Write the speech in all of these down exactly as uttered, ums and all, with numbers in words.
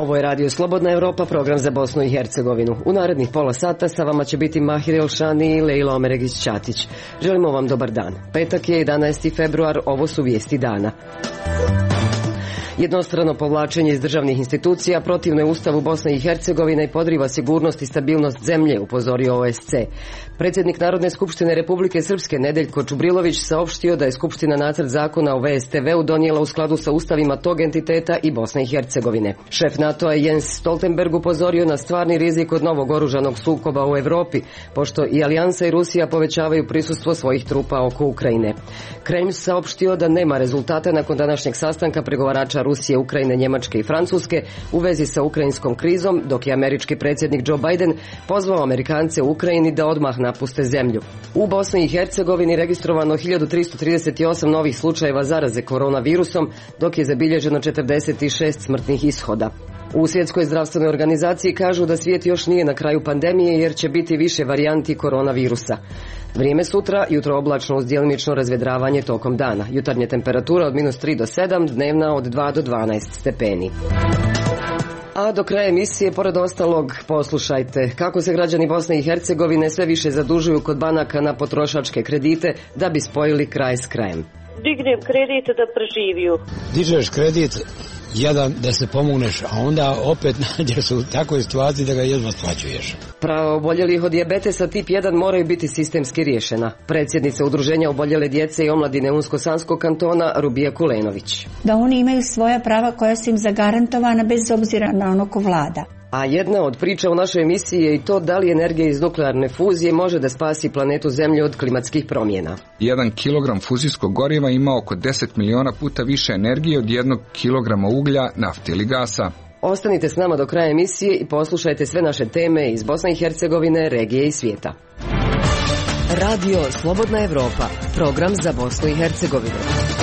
Ovo je Radio Slobodna Evropa, program za Bosnu i Hercegovinu. U narednih pola sata sa vama će biti Mahir Elšani i Lejla Omeregić-Ćatić. Želimo vam dobar dan. Petak je jedanaesti februar, ovo su vijesti dana. Jednostrano povlačenje iz državnih institucija protivno je Ustavu Bosne i Hercegovine i podriva sigurnost i stabilnost zemlje, upozorio O S C. Predsjednik Narodne skupštine Republike Srpske Nedeljko Čubrilović saopštio da je Skupština nacrt zakona o V S T V-u donijela u skladu sa ustavima tog entiteta i Bosne i Hercegovine. Šef NATO-a Jens Stoltenberg upozorio na stvarni rizik od novog oružanog sukoba u Europi, pošto i Alijansa i Rusija povećavaju prisustvo svojih trupa oko Ukrajine. Kremlj saopštio da nema rezultata nakon današnjeg sastanka pregovarača Rusije, Ukrajine, Njemačke i Francuske u vezi sa ukrajinskom krizom, dok je američki predsjednik Joe Biden pozvao Amerikance u Ukrajini da odmah napuste zemlju. U Bosni i Hercegovini registrovano hiljadu tristo trideset osam novih slučajeva zaraze koronavirusom, dok je zabilježeno četrdeset šest smrtnih ishoda. U Svjetskoj zdravstvenoj organizaciji kažu da svijet još nije na kraju pandemije jer će biti više varijanti koronavirusa. Vrijeme sutra, jutro oblačno uz djelimično razvedravanje tokom dana. Jutarnje temperatura od minus tri do sedam, dnevna od dva do dvanaest stepeni. A do kraja emisije, pored ostalog, poslušajte kako se građani Bosne i Hercegovine sve više zadužuju kod banaka na potrošačke kredite da bi spojili kraj s krajem. Dignem kredit da preživiju. Dižeš kredit jedan da se pomogneš, a onda opet nađeš u takvoj situaciji da ga jedva splaćuješ. Prava oboljelih od dijabetesa tip jedan moraju biti sistemski riješena. Predsjednica Udruženja oboljele djece i omladine Unsko-Sanskog kantona Rubija Kulenović. Da oni imaju svoja prava koja su im zagarantovana bez obzira na ono ko vlada. A jedna od priča u našoj emisiji je i to da li energija iz nuklearne fuzije može da spasi planetu Zemlju od klimatskih promjena. Jedan kilogram fuzijskog goriva ima oko deset miliona puta više energije od jednog kilograma uglja, nafte ili gasa. Ostanite s nama do kraja emisije i poslušajte sve naše teme iz Bosne i Hercegovine, regije i svijeta. Radio Slobodna Evropa, program za Bosnu i Hercegovinu.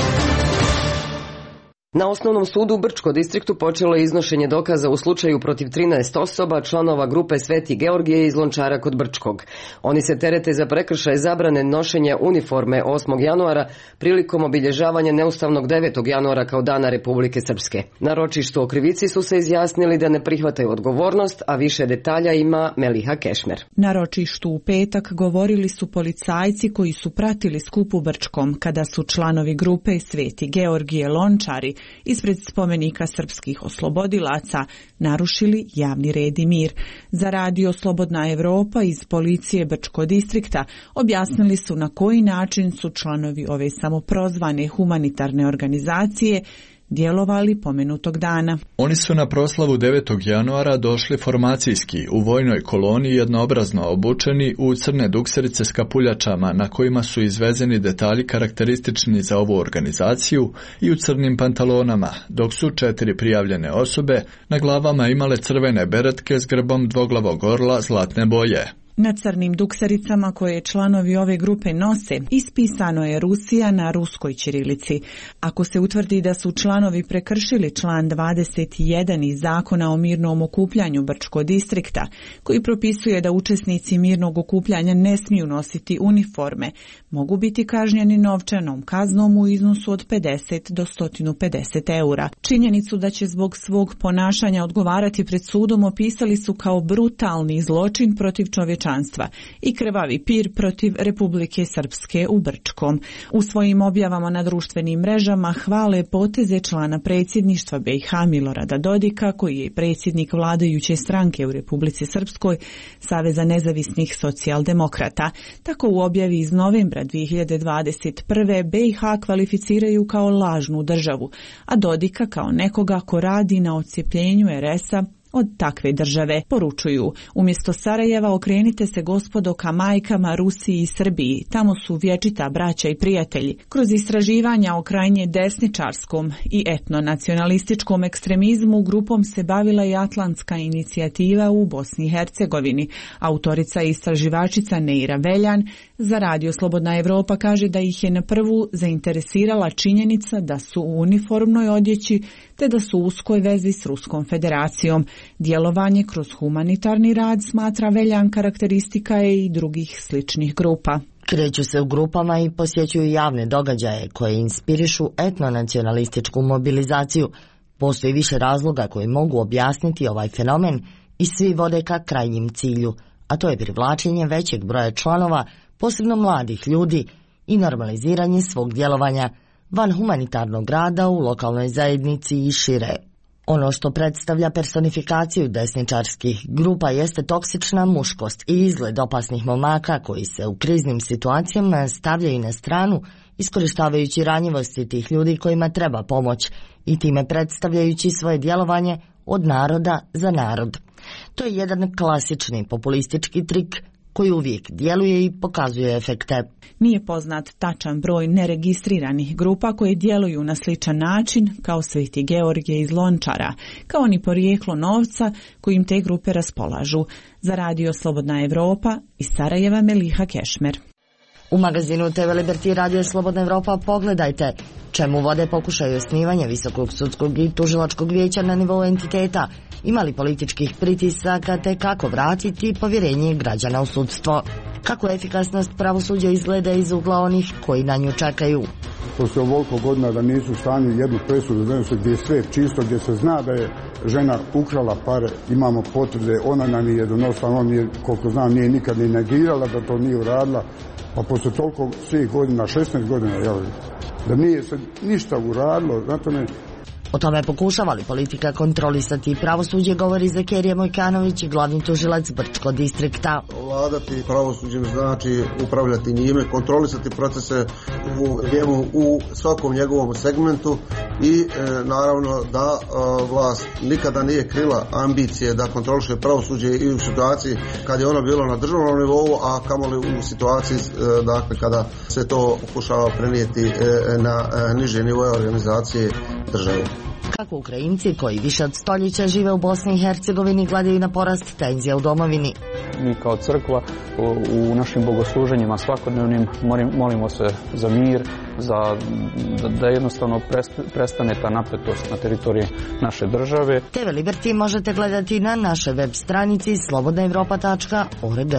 Na Osnovnom sudu u Brčko distriktu počelo je iznošenje dokaza u slučaju protiv trinaest osoba, članova grupe Sveti Georgije iz Lončara kod Brčkog. Oni se terete za prekršaj zabrane nošenja uniforme osmog januara prilikom obilježavanja neustavnog devetog januara kao Dana Republike Srpske. Na ročištu o krivici su se izjasnili da ne prihvataju odgovornost, a više detalja ima Meliha Kešmer. Na ročištu u petak govorili su policajci koji su pratili skup u Brčkom kada su članovi grupe Sveti Georgije Lončari ispred spomenika srpskih oslobodilaca narušili javni red i mir. Za Radio Slobodna Evropa iz policije Brčko distrikta objasnili su na koji način su članovi ove samoprozvane humanitarne organizacije djelovali pomenutog dana. Oni su na proslavu devetog januara došli formacijski u vojnoj koloni jednoobrazno obučeni u crne dukserice s kapuljačama na kojima su izvezeni detalji karakteristični za ovu organizaciju i u crnim pantalonama, dok su četiri prijavljene osobe na glavama imale crvene beretke s grbom dvoglavog orla zlatne boje. Na crnim duksericama koje članovi ove grupe nose ispisano je Rusija na ruskoj ćirilici. Ako se utvrdi da su članovi prekršili član dvadeset jedan iz Zakona o mirnom okupljanju Brčko distrikta, koji propisuje da učesnici mirnog okupljanja ne smiju nositi uniforme, mogu biti kažnjeni novčanom kaznom u iznosu od pedeset do sto pedeset eura. Činjenicu da će zbog svog ponašanja odgovarati pred sudom opisali su kao brutalni zločin protiv čovječanstva i krvavi pir protiv Republike Srpske u Brčkom. U svojim objavama na društvenim mrežama hvale poteze člana predsjedništva B i H Milorada Dodika, koji je predsjednik vladajuće stranke u Republici Srpskoj, Saveza nezavisnih socijaldemokrata. Tako u objavi iz novembra dvije hiljade dvadeset prve. B i H kvalificiraju kao lažnu državu, a Dodika kao nekoga ko radi na odcijepljenju er esa od takve države. Poručuju, umjesto Sarajeva okrenite se gospodo ka majkama Rusiji i Srbiji, tamo su vječita braća i prijatelji. Kroz istraživanja o krajnje desničarskom i etnonacionalističkom ekstremizmu grupom se bavila i Atlantska inicijativa u Bosni i Hercegovini. Autorica i istraživačica Neira Veljan za Radio Slobodna Evropa kaže da ih je na prvu zainteresirala činjenica da su u uniformnoj odjeći te da su u uskoj vezi s Ruskom federacijom. Djelovanje kroz humanitarni rad, smatra Veljan, karakteristika je i drugih sličnih grupa. Kreću se u grupama i posjećuju javne događaje koje inspirišu etnonacionalističku mobilizaciju, Postoji više razloga koji mogu objasniti ovaj fenomen i svi vode ka krajnjem cilju, a to je privlačenje većeg broja članova, posebno mladih ljudi, i normaliziranje svog djelovanja van humanitarnog rada u lokalnoj zajednici i šire. Ono što predstavlja personifikaciju desničarskih grupa jeste toksična muškost i izgled opasnih momaka koji se u kriznim situacijama stavljaju na stranu, iskorištavajući ranjivosti tih ljudi kojima treba pomoć i time predstavljajući svoje djelovanje od naroda za narod. To je jedan klasični populistički trik koji uvijek djeluje i pokazuje efekte. Nije poznat tačan broj neregistriranih grupa koje djeluju na sličan način kao Sveti Georgije iz Lončara, kao ni porijeklo novca kojim te grupe raspolažu. Za radio Slobodna Evropa iz Sarajeva Meliha Kešmer. U magazinu T V Liberty radio Slobodna Evropa pogledajte čemu vode pokušaju osnivanja Visokog sudskog i tužilačkog vijeća na nivou entiteta, imali političkih pritisaka te kako vratiti povjerenje građana u sudstvo. Kako efikasnost pravosuđa izgleda iz ugla onih koji na nju čekaju. To se ovoliko godina da nisu u stanju jednu presudu donijeti gdje je sve čisto, gdje se zna da je žena ukrala pare, imamo potvrde, ona nam je donosila, on je, koliko znam, nije nikad ni negirala da to nije uradila, pa poslije toliko svih godina, šesnaest godina, jel, da nije se ništa uradilo, znate me. O tome pokušava li politika kontrolisati pravosuđe, govori Zakerija Mojkanović, glavni tužilac Brčko distrikta. Vladati pravosuđem znači upravljati njime, kontrolisati procese u njemu u svakom njegovom segmentu i e, naravno da e, vlast nikada nije krila ambicije da kontroliše pravosuđe i u situaciji kad je ono bilo na državnom nivou, a kamoli u situaciji e, dakle kada se to pokušava prenijeti e, na e, niže nivoje organizacije države. Kako Ukrajinci koji više od stoljeća žive u Bosni i Hercegovini gledaju na porast tenzija u domovini. Mi kao crkva u našim bogosluženjima svakodnevnim molimo se za mir, za, da jednostavno prestane ta napetost na teritoriji naše države. T V Liberty možete gledati na našoj web stranici slobodna evropa tačka org.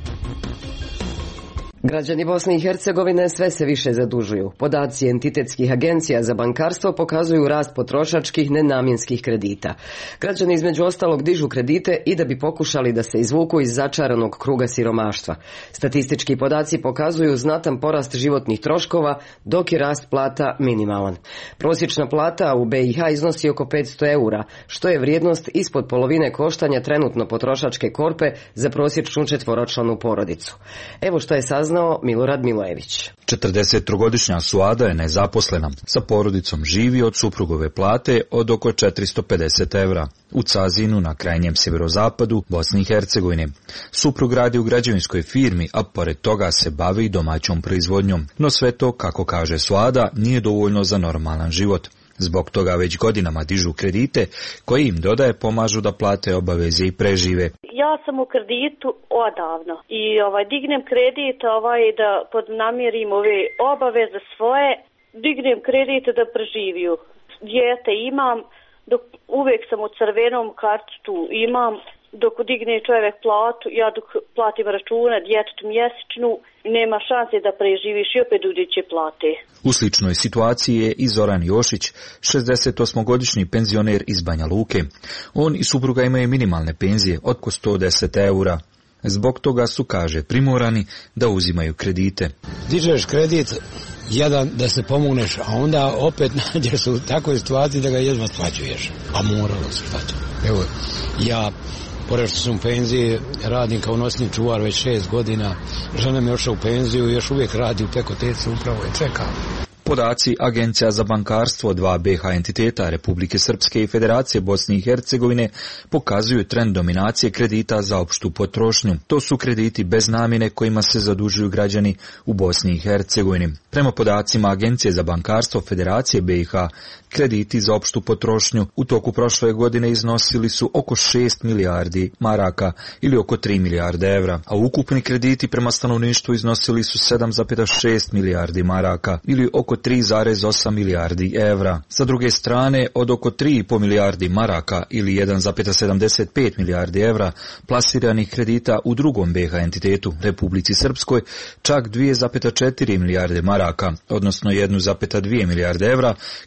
Građani Bosne i Hercegovine sve se više zadužuju. Podaci entitetskih agencija za bankarstvo pokazuju rast potrošačkih nenamjenskih kredita. Građani između ostalog dižu kredite i da bi pokušali da se izvuku iz začaranog kruga siromaštva. Statistički podaci pokazuju znatan porast životnih troškova, dok je rast plata minimalan. Prosječna plata u B i H iznosi oko petsto eura, što je vrijednost ispod polovine koštanja trenutno potrošačke korpe za prosječnu četvoročlanu porodicu. Evo što je saznao Milorad Milojević. četrdesettrogodišnja Suada je nezaposlena. Sa porodicom živi od suprugove plate od oko četiristo pedeset evra. U Cazinu na krajnjem sjeverozapadu Bosne i Hercegovine. Suprug radi u građevinskoj firmi, a pored toga se bavi domaćom proizvodnjom. No sve to, kako kaže Suada, nije dovoljno za normalan život. Zbog toga već godinama dižu kredite koji im dodaje pomažu da plate obaveze i prežive. Ja sam u kreditu odavno i ovaj dignem kredit ovaj da podnamirim ove obaveze svoje, dignem kredit da preživiju. Dijete imam, dok uvijek sam u crvenom kartu imam, dok digne čovjek platu, ja dok platim račune djetetu mjesečnu, nema šanse da preživiš i opet uđeće plate. U sličnoj situaciji je i Zoran Jošić, šezdesetosmogodišnji penzioner iz Banja Luke. On i supruga imaju minimalne penzije od oko sto deset eura. Zbog toga su, kaže, primorani da uzimaju kredite. Dižeš kredit, jedan da se pomogneš, a onda opet nađeš u takvoj situaciji da ga jedva splaćuješ. A moralo se šta to. Evo, ja, pored što sam u penziji, radim kao nosni čuvar već šest godina. Žena mi je ošla u penziju i još uvijek radi u Pekoteci, upravo je čeka. Podaci Agencija za bankarstvo dva B H entiteta Republike Srpske i Federacije Bosne i Hercegovine pokazuju trend dominacije kredita za opštu potrošnju. To su krediti bez namjene kojima se zadužuju građani u Bosni i Hercegovini. Prema podacima Agencije za bankarstvo Federacije B i H, krediti za opštu potrošnju u toku prošle godine iznosili su oko šest milijardi maraka ili oko tri milijarde evra, a ukupni krediti prema stanovništvu iznosili su sedam zarez šest milijardi maraka ili oko tri zarez osam milijardi evra. Sa druge strane, od oko tri zarez pet milijardi maraka ili jedan zarez sedamdeset pet milijardi evra plasiranih kredita u drugom B H entitetu, Republici Srpskoj, čak dvije zarez četiri milijarde maraka, odnosno jedna zarez dvije milijarde evra, krediti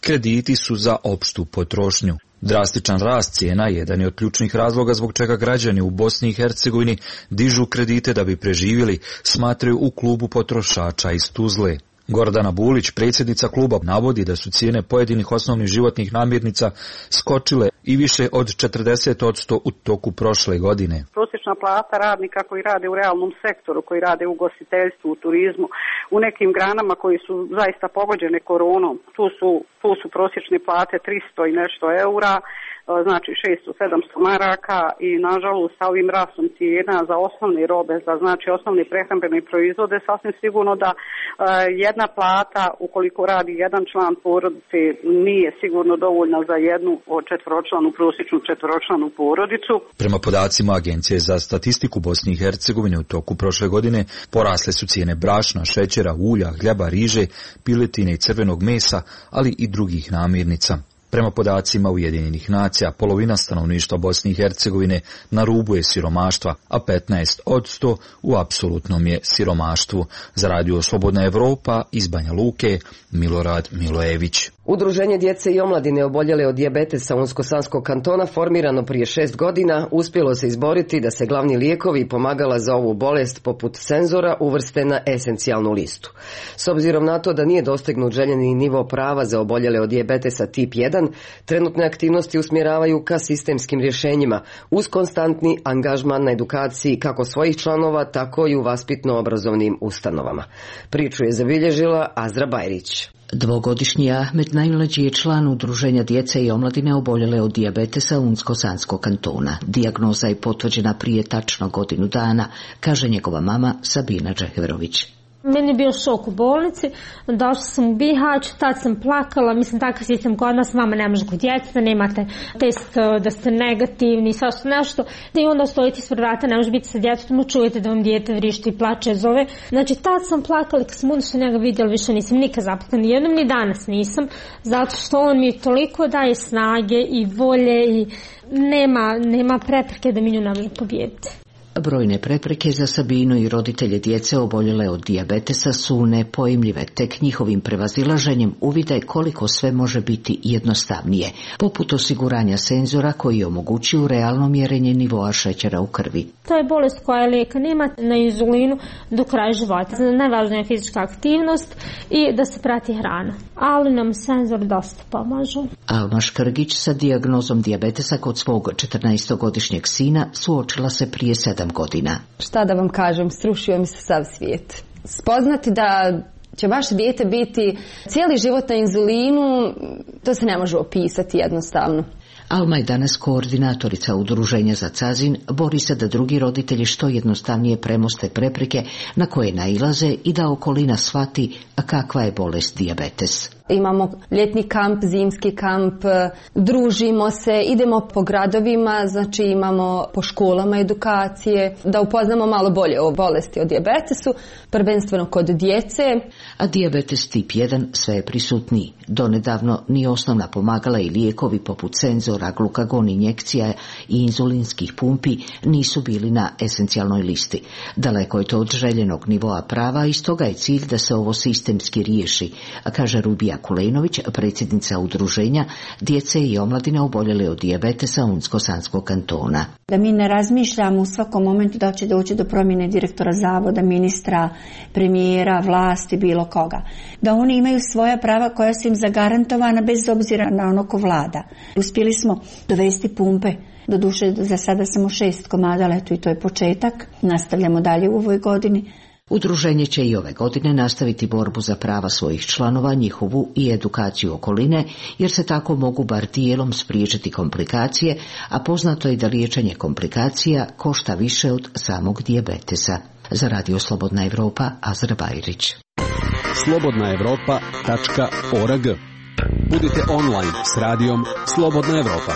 krediti su za opštu potrošnju. Drastičan rast cijena jedan je od ključnih razloga zbog čega građani u Bosni i Hercegovini dižu kredite da bi preživjeli, smatraju u klubu potrošača iz Tuzle. Gordana Bulić, predsjednica kluba, navodi da su cijene pojedinih osnovnih životnih namirnica skočile i više od četrdeset posto u toku prošle godine. Prosječna plata radnika koji rade u realnom sektoru, koji rade u ugostiteljstvu, u turizmu, u nekim granama koji su zaista pogođene koronom, tu su, tu su prosječne plate tristo i nešto eura, znači šesto sedamsto maraka i nažalost sa ovim rastom cijena za osnovne robe, za znači osnovne prehrambene proizvode, sasvim sigurno da e, jedna plata ukoliko radi jedan član porodice nije sigurno dovoljna za jednu četvoročlanu, prosječnu četvoročlanu porodicu. Prema podacima Agencije za statistiku Bosne i Hercegovine u toku prošle godine porasle su cijene brašna, šećera, ulja, hljeba, riže, piletine i crvenog mesa, ali i drugih namirnica. Prema podacima Ujedinjenih nacija, polovina stanovništva Bosne i Hercegovine na rubu je siromaštva, a petnaest posto u apsolutnom je siromaštvu. Za Radio Slobodna Evropa iz Banja Luke, Milorad Milojević. Udruženje djece i omladine oboljele od dijabetesa Unsko-Sanskog kantona, formirano prije šest godina, uspjelo se izboriti da se glavni lijekovi i pomagala za ovu bolest poput senzora uvrste na esencijalnu listu. S obzirom na to da nije dostignut željeni nivo prava za oboljele od dijabetesa tip jedan, trenutne aktivnosti usmjeravaju ka sistemskim rješenjima uz konstantni angažman na edukaciji kako svojih članova, tako i u vaspitno-obrazovnim ustanovama. Priču je zabilježila Azra Bajrić. Dvogodišnji Ahmed najmlađi je član udruženja djece i omladine oboljele od dijabetesa Unsko-Sanskog kantona. Dijagnoza je potvrđena prije tačno godinu dana, kaže njegova mama Sabina Džeheverović. Meni je bio šok u bolnici, došla sam u Bihać, tad sam plakala, mislim takav sistem kod nas, mama ne može kod djeteta, nemate test da ste negativni, svašta nešto, i onda stojite ispred vrata, ne može biti sa djetetom, čujete da vam dijete vrišti i plače, zove. Znači tad sam plakala, kad sam unušla njega vidjela, više nisam nikad zaplakala, ni jednom ni danas nisam, zato što on mi toliko daje snage i volje i nema, nema prepreke da mi nju ne može pobijediti. Brojne prepreke za Sabinu i roditelje djece oboljele od dijabetesa su nepojmljive, tek njihovim prevazilaženjem uvide koliko sve može biti jednostavnije, poput osiguranja senzora koji omogućuju realno mjerenje nivoa šećera u krvi. To je bolest koja lijeka nema na inzulinu do kraja života. Najvažnija je fizička aktivnost i da se prati hrana, ali nam senzor dosta pomažu. Alma Škrgić sa dijagnozom dijabetesa kod svog četrnaestogodišnjeg sina suočila se prije sedam godina. Šta da vam kažem, srušio mi se sav svijet. Spoznati da će vaše dijete biti cijeli život na inzulinu, to se ne može opisati jednostavno. Alma je danas koordinatorica udruženja za Cazin, bori se da drugi roditelji što jednostavnije premoste prepreke na koje nailaze i da okolina shvati kakva je bolest dijabetes. Imamo ljetni kamp, zimski kamp, družimo se, idemo po gradovima, znači imamo po školama edukacije, da upoznamo malo bolje o bolesti, o dijabetesu, prvenstveno kod djece. A dijabetes tip jedan sve je prisutniji. Donedavno ni osnovna pomagala i lijekovi poput senzora, glukagon injekcija i inzulinskih pumpi nisu bili na esencijalnoj listi. Daleko je to od željenog nivoa prava i stoga je cilj da se ovo sistemski riješi, kaže Rubija Kulenović, predsjednica udruženja djece i omladine oboljele od dijabetesa Unsko-Sanskog kantona. Da mi ne razmišljamo u svakom momentu da će doći do promjene direktora zavoda, ministra, premijera, vlasti, bilo koga. Da oni imaju svoja prava koja su im zagarantovana bez obzira na ono ko vlada. Uspjeli smo dovesti pumpe, doduše za sada samo šest komada, ali eto i to je početak. Nastavljamo dalje u ovoj godini. Udruženje će i ove godine nastaviti borbu za prava svojih članova, njihovu i edukaciju okoline, jer se tako mogu bar dijelom spriječiti komplikacije, a poznato je da liječenje komplikacija košta više od samog dijabetesa. Za Radio Slobodna Evropa, Azra Bajrić. slobodna evropa tačka org. Budite online s radijom Slobodna Evropa.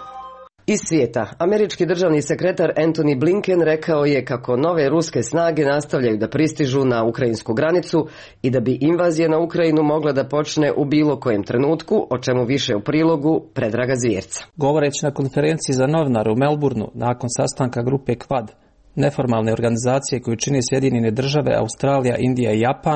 Iz svijeta, američki državni sekretar Antony Blinken rekao je kako nove ruske snage nastavljaju da pristižu na ukrajinsku granicu i da bi invazija na Ukrajinu mogla da počne u bilo kojem trenutku, o čemu više u prilogu Predraga Zvjerca. Govoreći na konferenciji za novinare u Melbourneu nakon sastanka grupe Quad, neformalne organizacije koju čini Sjedinjene države, Australija, Indija i Japan,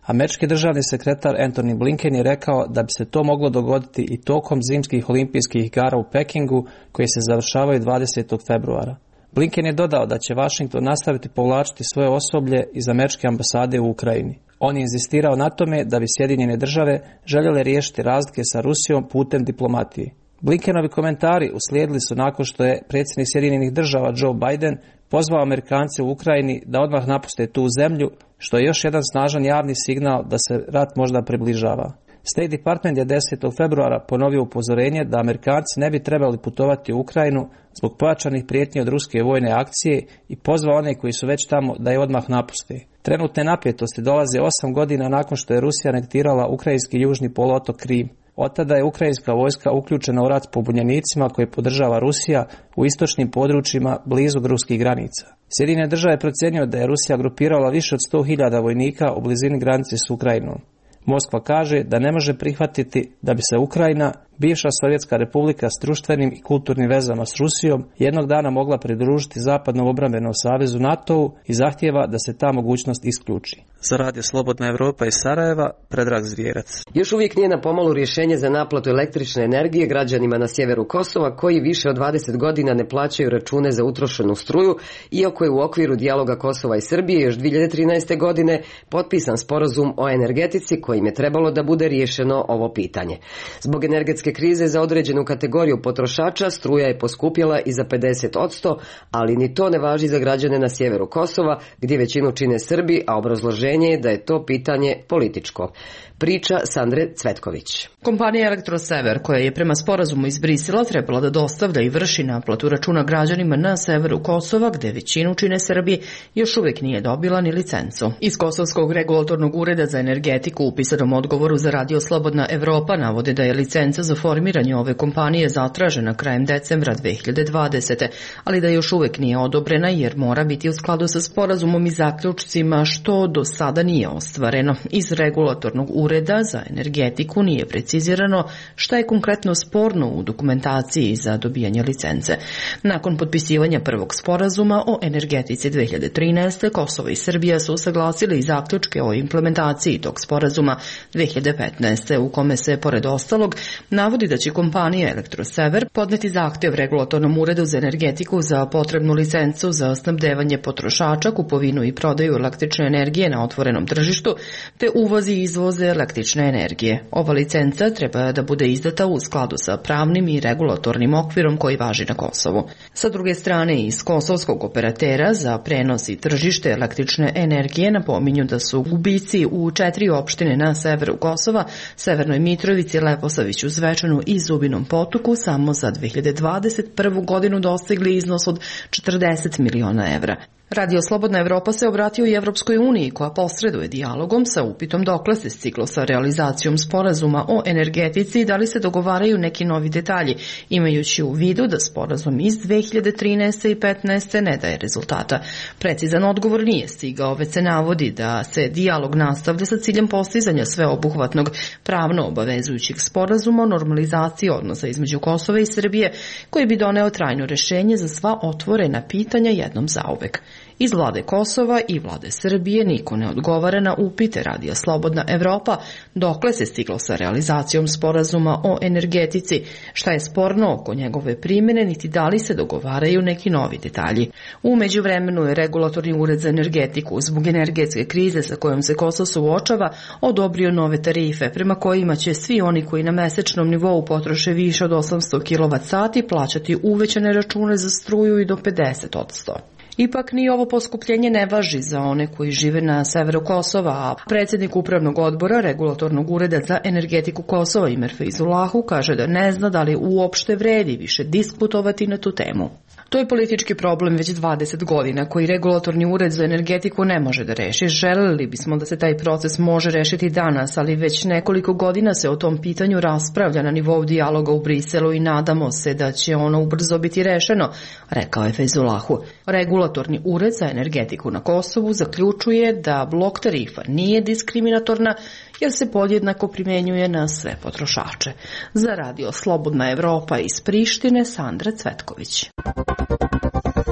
Američki državni sekretar Antony Blinken je rekao da bi se to moglo dogoditi i tokom zimskih olimpijskih igara u Pekingu koji se završavaju dvadesetog februara. Blinken je dodao da će Washington nastaviti povlačiti svoje osoblje iz američke ambasade u Ukrajini. On je insistirao na tome da bi Sjedinjene države željele riješiti razlike sa Rusijom putem diplomatije. Blinkenovi komentari uslijedili su nakon što je predsjednik Sjedinjenih država Joe Biden pozvao Amerikance u Ukrajini da odmah napuste tu zemlju, što je još jedan snažan javni signal da se rat možda približava. State Department je desetog februara ponovio upozorenje da Amerikanci ne bi trebali putovati u Ukrajinu zbog pojačanih prijetnji od ruske vojne akcije i pozvao one koji su već tamo da je odmah napuste. Trenutne napetosti dolaze osam godina nakon što je Rusija anektirala ukrajinski južni poluotok Krim. Od tada je ukrajinska vojska uključena u rat s pobunjenicima koje podržava Rusija u istočnim područjima blizu ruskih granica. Sjedinjene države procjenjuju da je Rusija grupirala više od sto hiljada vojnika u blizini granice s Ukrajinom. Moskva kaže da ne može prihvatiti da bi se Ukrajina, bivša Sovjetska republika s društvenim i kulturnim vezama s Rusijom, jednog dana mogla pridružiti Zapadnom obrambenom savezu NATO-u i zahtijeva da se ta mogućnost isključi. Za Radio Slobodna Evropa iz Sarajeva, Predrag Zvijerac. Još uvijek nije na pomolu rješenje za naplatu električne energije građanima na sjeveru Kosova koji više od dvadeset godina ne plaćaju račune za utrošenu struju, iako je u okviru dijaloga Kosova i Srbije još dvije hiljade trinaeste. godine potpisan sporazum o energetici kojim je trebalo da bude riješeno ovo pitanje. Zbog energetske krize za određenu kategoriju potrošača struja je poskupjela i za pedeset posto, ali ni to ne važi za građane na sjeveru Kosova gdje većinu čine Srbi, a obrazloženje je da je to pitanje političko. Priča Sandre Cvetković. Kompanija Elektrosever, koja je prema sporazumu iz Brisela trebala da dostavlja i vrši naplatu računa građanima na severu Kosova, gde većinu čine Srbi, još uvijek nije dobila ni licencu. Iz Kosovskog regulatornog ureda za energetiku u pisanom odgovoru za Radio Slobodna Evropa navode da je licenca za formiranje ove kompanije zatražena krajem decembra dve hiljade dvadesete. ali da još uvijek nije odobrena jer mora biti u skladu sa sporazumom i zaključcima, što do sada nije ostvareno. Iz regulatornog ureda Ureda za energetiku nije precizirano šta je konkretno sporno u dokumentaciji za dobijanje licence. Nakon potpisivanja prvog sporazuma o energetici dve hiljade trinaeste. Kosovo i Srbija su usaglasili i zaključke o implementaciji tog sporazuma dve hiljade petnaeste. u kome se, pored ostalog, navodi da će kompanija Elektrosever podneti zahtjev regulatornom uredu za energetiku za potrebnu licencu za snabdevanje potrošača, kupovinu i prodaju električne energije na otvorenom tržištu, te uvozi i izvoze električne energije. Ova licenca treba da bude izdata u skladu sa pravnim i regulatornim okvirom koji važi na Kosovu. Sa druge strane, iz kosovskog operatera za prenos i tržište električne energije napominju da su gubici u četiri opštine na severu Kosova, Severnoj Mitrovici, Leposaviću, Zvečanu i Zubinom Potoku samo za dve hiljade dvadeset prvu. godinu dostigli iznos od četrdeset miliona evra. Radio Slobodna Evropa se obratio i Evropskoj uniji, koja posreduje dijalogom sa upitom dokle se stiglo sa realizacijom sporazuma o energetici i da li se dogovaraju neki novi detalji, imajući u vidu da sporazum iz dve hiljade trinaeste. i petnaeste. ne daje rezultata. Precizan odgovor nije stigao, već se navodi da se dijalog nastavlja sa ciljem postizanja sveobuhvatnog pravno obavezujućeg sporazuma o normalizaciji odnosa između Kosova i Srbije, koji bi doneo trajno rješenje za sva otvorena pitanja jednom zauvek. Iz vlade Kosova i vlade Srbije niko ne odgovara na upite Radija Slobodna Evropa dokle se stiglo sa realizacijom sporazuma o energetici, šta je sporno oko njegove primjene, niti da li se dogovaraju neki novi detalji. U međuvremenu je regulatorni ured za energetiku zbog energetske krize sa kojom se Kosovo suočava odobrio nove tarife prema kojima će svi oni koji na mesečnom nivou potroše više od osamsto kilovat sati plaćati uvećane račune za struju i do pedeset posto. Ipak ni ovo poskupljenje ne važi za one koji žive na severu Kosova, a predsjednik upravnog odbora regulatornog ureda za energetiku Kosova Imer Feyzulahu kaže da ne zna da li uopšte vredi više diskutovati na tu temu. To je politički problem već dvadeset godina koji regulatorni ured za energetiku ne može da reši. Želeli bismo da se taj proces može rešiti danas, ali već nekoliko godina se o tom pitanju raspravlja na nivou dijaloga u Briselu i nadamo se da će ono ubrzo biti rešeno, rekao je Feyzulahu. Regulatorni ured za energetiku na Kosovu zaključuje da blok tarifa nije diskriminatorna jer se podjednako primjenjuje na sve potrošače. Za Radio Slobodna Evropa iz Prištine, Sandra Cvetković.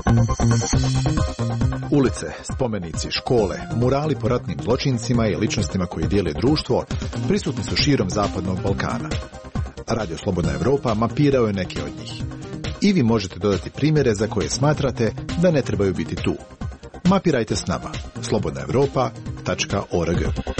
Ulice, spomenici, škole, murali po ratnim zločincima i ličnostima koji dijele društvo prisutni su širom Zapadnog Balkana. Radio Slobodna Evropa mapirao je neke od njih. I vi možete dodati primjere za koje smatrate da ne trebaju biti tu. Mapirajte s nama. slobodna evropa tačka org.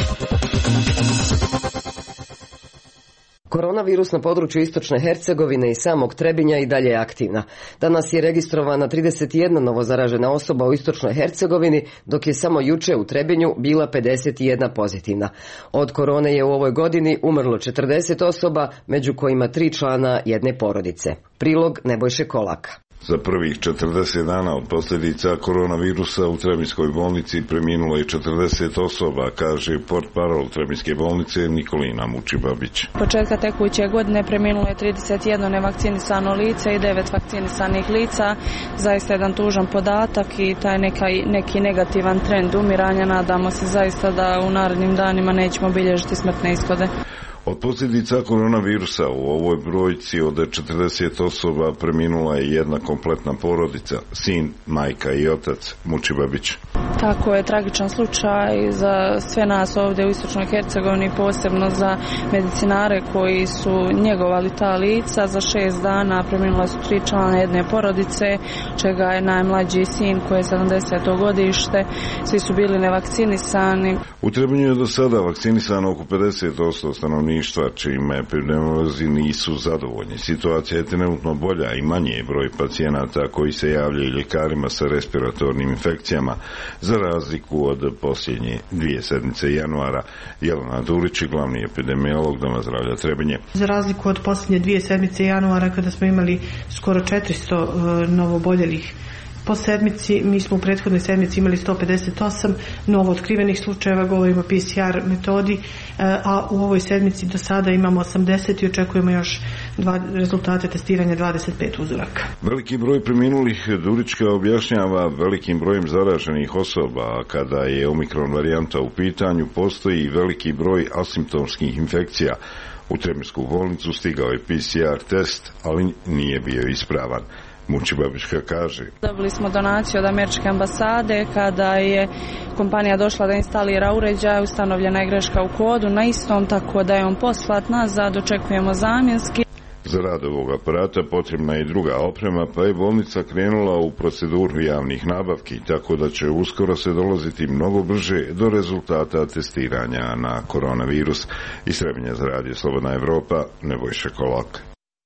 Koronavirus na području istočne Hercegovine i samog Trebinja i dalje je aktivna. Danas je registrovana trideset jedna novozaražena osoba u istočnoj Hercegovini, dok je samo juče u Trebinju bila pedeset jedna pozitivna. Od korone je u ovoj godini umrlo četrdeset osoba, među kojima tri člana jedne porodice. Prilog Nebojše Kolaka. Za prvih četrdeset dana od posljedica koronavirusa u Trebinjskoj bolnici preminulo je četrdeset osoba, kaže portparol Trebinjske bolnice Nikolina Mučibabić. Početka tekuće godine preminulo je trideset jedno nevakcinisano lice i devet vakcinisanih lica. Zaista jedan tužan podatak i taj nekaj, neki negativan trend umiranja. Nadamo se zaista da u narednim danima nećemo bilježiti smrtne ishode. Od posljedica koronavirusa u ovoj brojci od četrdeset osoba preminula je jedna kompletna porodica, sin, majka i otac Mučibabić. Tako je tragičan slučaj za sve nas ovdje u istočnoj Hercegovini, posebno za medicinare koji su njegovali ta lica. Za šest dana preminula su tri člana jedne porodice, čega je najmlađi sin koji je sedamdeseto godište. Svi su bili nevakcinisani. U Trebinju je do sada vakcinisano oko pedeset posto stanovništva, čime epidemiolozi nisu zadovoljni. Situacija je trenutno bolja i manje je broj pacijenata koji se javljaju ljekarima sa respiratornim infekcijama, za razliku od posljednje dvije sedmice januara. Jelena Durić, glavni epidemiolog Doma zdravlja Trebinje. Za razliku od posljednje dvije sedmice januara, kada smo imali skoro četiristo novoboljelih po sedmici, mi smo u prethodnoj sedmici imali sto pedeset osam novo otkrivenih slučajeva, govorimo o P C R metodi, a u ovoj sedmici do sada imamo osamdeset i očekujemo još dva, rezultate testiranja dvadeset pet uzoraka. Veliki broj preminulih Durička objašnjava velikim brojem zaraženih osoba, a kada je omikron varijanta u pitanju, postoji veliki broj asimptomskih infekcija. U Trebinjsku bolnicu stigao je P C R test, ali nije bio ispravan. Mučibabićka kaže: Dobili smo donaciju od američke ambasade kada je kompanija došla da instalira uređaj, ustanovljena je greška u kodu na istom, tako da je on poslat nazad, očekujemo zamjenski. Za rad ovog aparata potrebna je druga oprema, pa je bolnica krenula u proceduru javnih nabavki, tako da će uskoro se dolaziti mnogo brže do rezultata testiranja na koronavirus. Iz Trebinja za radio Slobodna Evropa, Nebojša Kolak.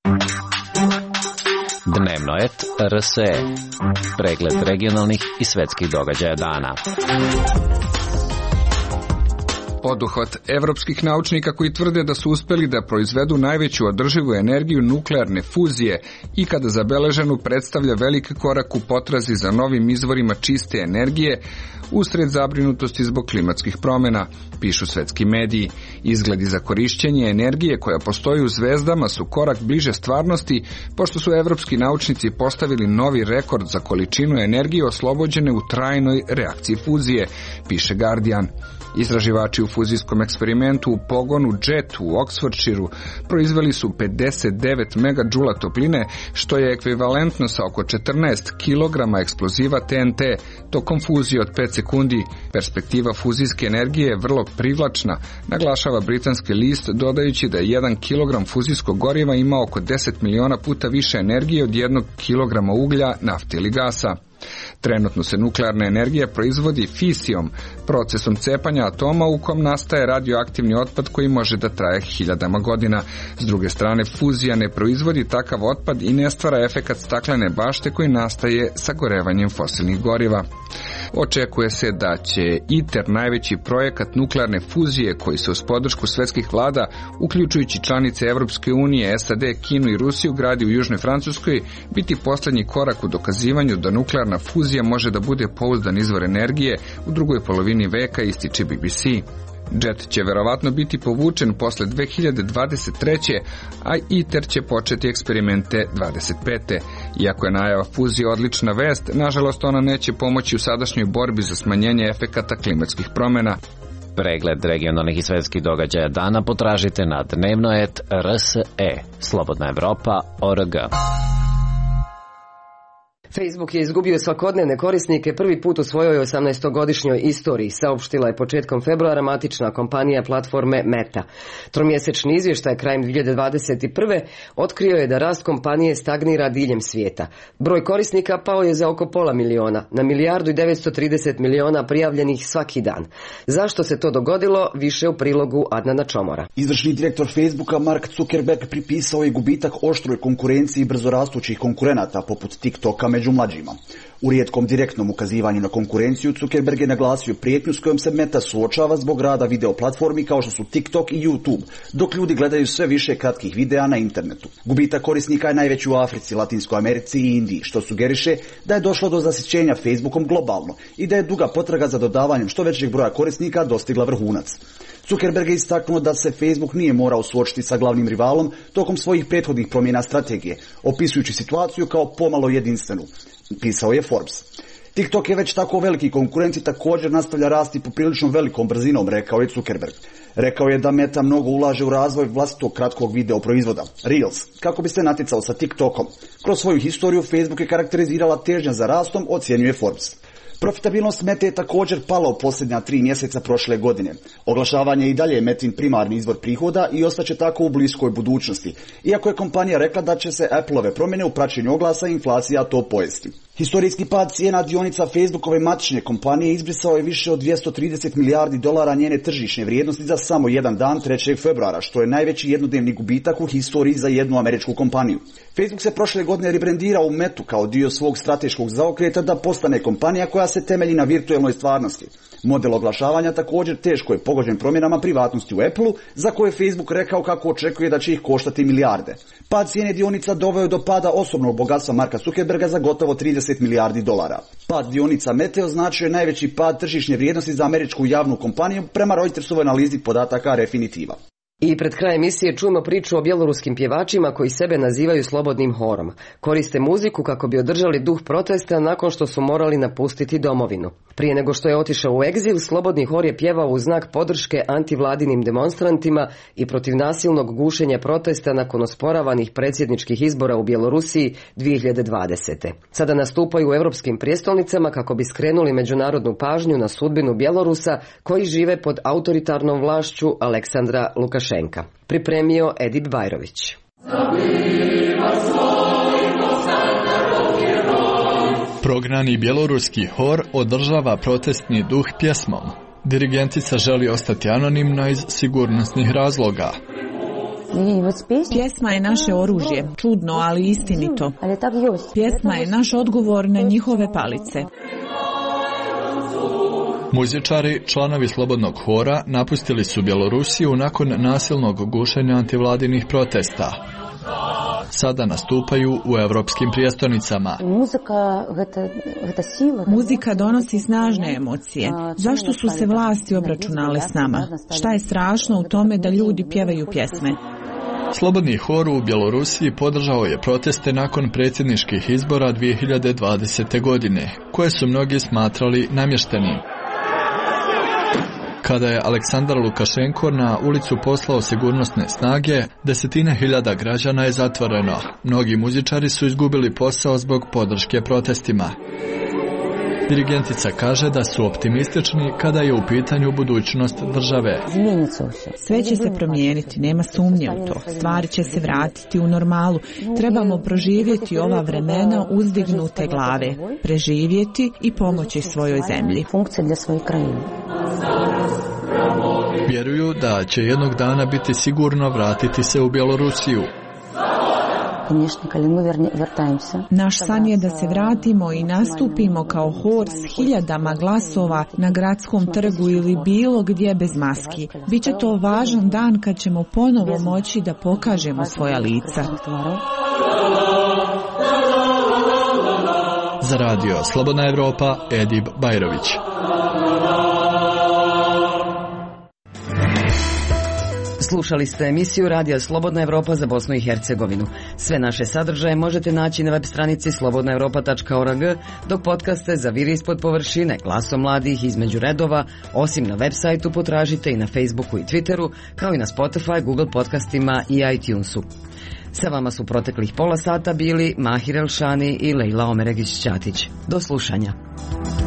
Dnevno et R S E. Pregled regionalnih i svetskih događaja dana. Poduhvat evropskih naučnika koji tvrde da su uspeli da proizvedu najveću održivu energiju nuklearne fuzije i kada zabeleženu predstavlja veliki korak u potrazi za novim izvorima čiste energije usred zabrinutosti zbog klimatskih promjena, pišu svetski mediji. Izgledi za korišćenje energije koja postoji u zvezdama su korak bliže stvarnosti, pošto su evropski naučnici postavili novi rekord za količinu energije oslobođene u trajnoj reakciji fuzije, piše Guardian. Istraživači u fuzijskom eksperimentu u pogonu JET u Oxfordshireu proizveli su pedeset devet megadžula topline, što je ekvivalentno sa oko četrnaest kilograma eksploziva T N T tokom fuzije od pet sekundi. Perspektiva fuzijske energije je vrlo privlačna, naglašava britanski list, dodajući da je jedan kilogram fuzijskog goriva ima oko deset miliona puta više energije od jednog kilograma uglja, nafte ili gasa. Trenutno se nuklearna energija proizvodi fisijom, procesom cepanja atoma u kom nastaje radioaktivni otpad koji može da traje hiljadama godina. S druge strane, fuzija ne proizvodi takav otpad i ne stvara efekat staklene bašte koji nastaje sagorevanjem fosilnih goriva. Očekuje se da će ITER, najveći projekat nuklearne fuzije koji se uz podršku svetskih vlada, uključujući članice Evropske unije, S A D, Kinu i Rusiju, gradi u Južnoj Francuskoj, biti posljednji korak u dokazivanju da nuklearna fuzija može da bude pouzdan izvor energije u drugoj polovini veka, ističe B B C. JET će verovatno biti povučen posle dve hiljade dvadeset treće. a ITER će početi eksperimente dvadeset pete. Iako je najava fuzije odlična vest, nažalost ona neće pomoći u sadašnjoj borbi za smanjenje efekata klimatskih promjena. Pregled regionalnih i svetskih događaja dana potražite na dnevno et R S E. Slobodna Evropa, O R G. Facebook je izgubio svakodnevne korisnike prvi put u svojoj osamnaestogodišnjoj istoriji, saopštila je početkom februara matična kompanija platforme Meta. Tromjesečni izvještaj krajem dvije hiljade dvadeset prve otkrio je da rast kompanije stagnira diljem svijeta. Broj korisnika pao je za oko pola miliona, na milijardu i devetsto trideset miliona prijavljenih svaki dan. Zašto se to dogodilo, više u prilogu Adnana Čomora. Izvršni direktor Facebooka Mark Zuckerberg pripisao je gubitak oštroj konkurenciji brzorastućih konkurenata poput TikToka među mlađima. U rijetkom direktnom ukazivanju na konkurenciju Zuckerberg je naglasio prijetnju s kojom se Meta suočava zbog rada video platformi kao što su TikTok i YouTube, dok ljudi gledaju sve više kratkih videa na internetu. Gubitak korisnika je najveći u Africi, Latinskoj Americi i Indiji, što sugeriše da je došlo do zasićenja Facebookom globalno i da je duga potraga za dodavanjem što većeg broja korisnika dostigla vrhunac. Zuckerberg je istaknuo da se Facebook nije morao suočiti sa glavnim rivalom tokom svojih prethodnih promjena strategije, opisujući situaciju kao pomalo jedinstvenu, pisao je Forbes. TikTok je već tako veliki konkurent i također nastavlja rasti poprilično velikom brzinom, rekao je Zuckerberg. Rekao je da Meta mnogo ulaže u razvoj vlastitog kratkog video proizvoda, Reels, kako bi se natjecao sa TikTokom. Kroz svoju historiju Facebook je karakterizirala težnja za rastom, ocjenjuje Forbes. Profitabilnost Mete je također pala u posljednja tri mjeseca prošle godine. Oglašavanje je i dalje Metin primarni izvor prihoda i ostaće tako u bliskoj budućnosti, iako je kompanija rekla da će se Appleove promjene u praćenju oglasa i inflacija to pojesti. Historijski pad cijena dionica Facebookove matične kompanije izbrisao je više od dvjesto trideset milijardi dolara njene tržišne vrijednosti za samo jedan dan trećeg februara, što je najveći jednodnevni gubitak u historiji za jednu američku kompaniju. Facebook se prošle godine rebrendirao u Metu kao dio svog strateškog zaokreta da postane kompanija koja se temelji na virtualnoj stvarnosti. Model oglašavanja također teško je pogođen promjenama privatnosti u Apple-u, za koje je Facebook rekao kako očekuje da će ih koštati milijarde. Pad cijene dionica doveo do pada osobnog bogatstva Marka Zuckerberga za gotovo trideset milijardi dolara. Pad dionica Mete označio je najveći pad tržišne vrijednosti za američku javnu kompaniju prema Reutersovoj analizi podataka Refinitiva. I pred kraj emisije čujemo priču o bjeloruskim pjevačima koji sebe nazivaju slobodnim horom. Koriste muziku kako bi održali duh protesta nakon što su morali napustiti domovinu. Prije nego što je otišao u egzil, slobodni hor je pjevao u znak podrške antivladinim demonstrantima i protiv nasilnog gušenja protesta nakon osporavanih predsjedničkih izbora u Bjelorusiji dvije hiljade dvadesete. Sada nastupaju u europskim prijestolnicama kako bi skrenuli međunarodnu pažnju na sudbinu Bjelorusa koji žive pod autoritarnom vlašću Aleksandra Lukašenka. Pripremio Edip Bajrović. Prognani bjeloruski hor održava protestni duh pjesmom. Dirigentica želi ostati anonimna iz sigurnosnih razloga. Pjesma je naše oružje, čudno, ali istinito. Pjesma je naš odgovor na njihove palice. Muzičari, članovi slobodnog hora, napustili su Bjelorusiju nakon nasilnog gušenja antivladinih protesta. Sada nastupaju u europskim prijestolnicama. Muzika donosi snažne emocije. Zašto su se vlasti obračunale s nama? Šta je strašno u tome da ljudi pjevaju pjesme? Slobodni hor u Bjelorusiji podržao je proteste nakon predsjedničkih izbora dvije hiljade dvadesete. godine, koje su mnogi smatrali namještenim. Kada je Aleksandar Lukašenko na ulicu poslao sigurnosne snage, desetine hiljada građana je zatvoreno. Mnogi muzičari su izgubili posao zbog podrške protestima. Dirigentica kaže da su optimistični kada je u pitanju budućnost države. Sve će se promijeniti, nema sumnje u to. Stvari će se vratiti u normalu. Trebamo proživjeti ova vremena uzdignute glave, preživjeti i pomoći svojoj zemlji. Vjeruju da će jednog dana biti sigurno vratiti se u Bjelorusiju. Naš san je da se vratimo i nastupimo kao hor s hiljadama glasova na gradskom trgu ili bilo gdje bez maski. Biće to važan dan kad ćemo ponovo moći da pokažemo svoja lica. Za radio Slobodna Evropa, Edip Bajrović. Slušali ste emisiju Radija Slobodna Evropa za Bosnu i Hercegovinu. Sve naše sadržaje možete naći na web stranici slobodna europa tačka org, dok podcaste za Viri ispod površine, Glasom mladih, Između redova, osim na web sajtu potražite i na Facebooku i Twitteru, kao i na Spotify, Google podcastima i iTunesu. Sa vama su proteklih pola sata bili Mahir Elšani i Lejla Omeregić-Ćatić. Do slušanja.